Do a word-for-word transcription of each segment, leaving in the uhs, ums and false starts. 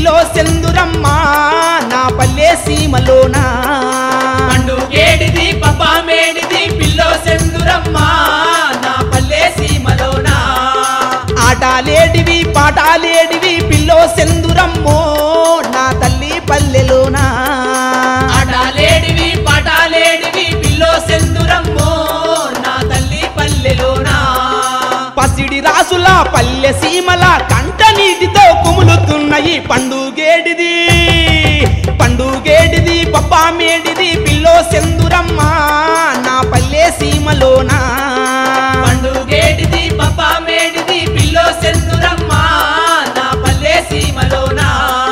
pillow సెందురమ్మ నా పల్లె సీమలోనా పండుగేడిది పప్పా మేడిది pillow సెందురమ్మ నా పల్లె సీమలోనా ఆటలేడివి పాటలేడివి పిల్లో సెందురమ్మో నా తల్లి పల్లెలోనా ఆటలేడివి పాటలేడివి పిల్లో సెందురమ్మో నా తల్లి పల్లెలోనా పసిడి రాసుల పల్లె సీమల కంట నీటితో కుములుతున్నాయి పండుగేడిది పండుగేడిది పప్పా మేడిది పిల్లో సెందురమ్మ నా పల్లె సీమలోనా పండుగేడిది పప్పా మేడిది పిల్లో సెందురమ్మ నా పల్లె సీమలోనా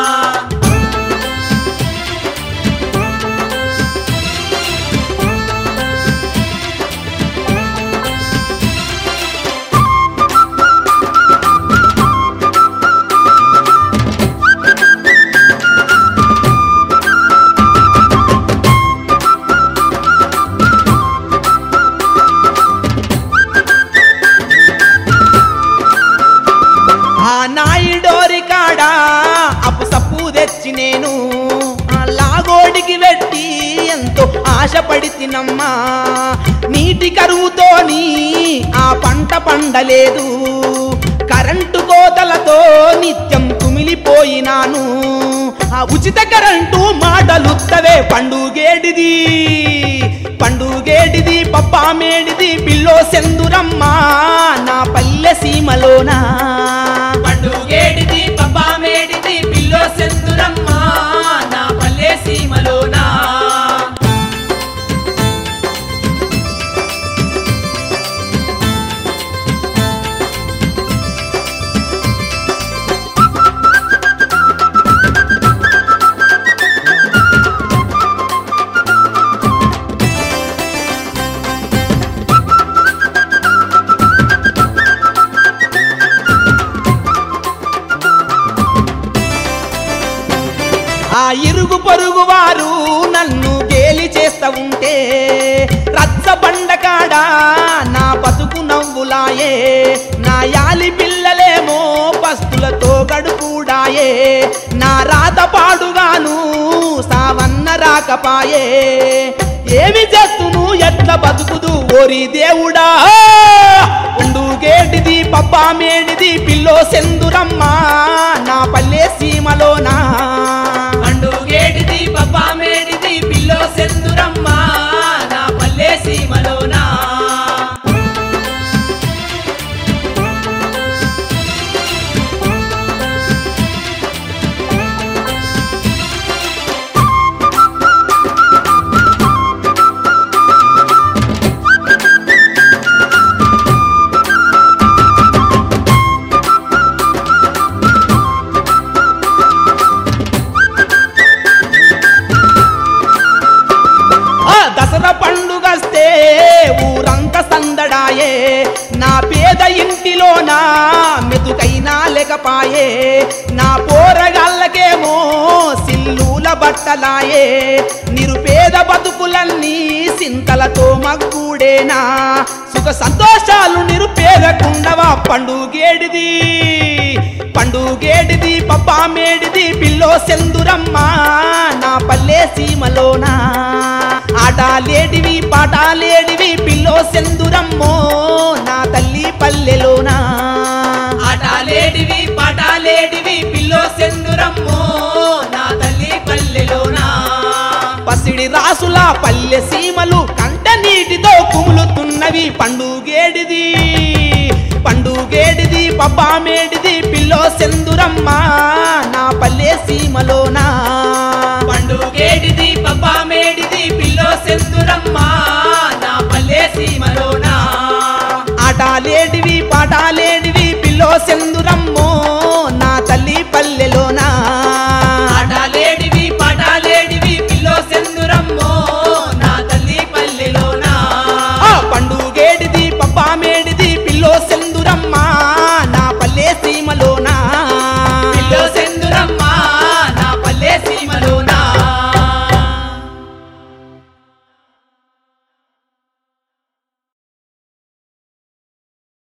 ఆ నాయుడోరి కాడ అప్పు సప్పు తెచ్చి నేను ఆ లాగోడికి వెట్టి ఎంతో ఆశపడి తినమ్మా నీటి కరువుతోని ఆ పంట పండలేదు కరెంటు కోతలతో నిత్యం కుమిలిపోయినాను ఆ ఉచిత కరెంటు మాటలుత్తవే పండుగేడిది పండుగేడిది పప్పా మేడిది పిల్లో సెందురమ్మ నా పల్లె సీమలోనా పండుగేడిది పప్పా మేడిది పిల్లో సెందురమ్మ నా పల్లె సీమలోనా ఆ ఇరుగు పొరుగు వారు నన్ను గేలి చేస్తా ఉంటే రచ్చ బండకాడ నా బతుకు నవ్వులాయే నా యాలి పిల్లలేమో పస్తులతో గడుపుడాయే నా రాత పాడుగాను సావన్న రాకపాయే ఏమి చేస్తును ఎట్ల బతుకుదు ఓరి దేవుడా పండుగేడిది పప్పా మేడిది పిల్లో సెందురమ్మ నా పల్లె సీమలోనా పండుగేడిది పప్పా మేడిది పిల్లో సెందురమ్మ నా పల్లె సీమలోనా దసరా పండుగస్తే ఊరంతా సందడాయే నా పేద ఇంటిలోన మెతుకైనా లేకపాయే నా పోరగాళ్ళకేమో సిల్లుల బట్టలాయే నిరుపేద బతుకులన్నీ సింతలతో మగ్గుడేనా సుఖ సంతోషాలు నిరుపేదకుండవా పండుగేడిది పండుగేడిది పప్పా మేడిది పిల్లో సెందురమ్మ నా పల్లె సీమలోనా ఆటలేడివి పాటలేడివి పిల్లో సెందురమ్మో నా తల్లి పల్లెలోనా ఆటలేడివి పాటలేడివి పిల్లో సెందురమ్మో నా తల్లి పల్లెలోనా పసిడి రాసుల పల్లె సీమలు కంట నీటితో కుములుతున్నవి పండుగేడిది పండుగేడిది పప్పా మేడిది పిల్లో సెందురమ్మ నా పల్లె సీమలోనా పండుగేడిది పప్పా మేడిది పిల్లో సెందురమ్మ నా పల్లె సీమలోనా ఆటలేడివి పాటలేడివి పిల్లో సెందురమ్మో నా తల్లి పల్లెలోనా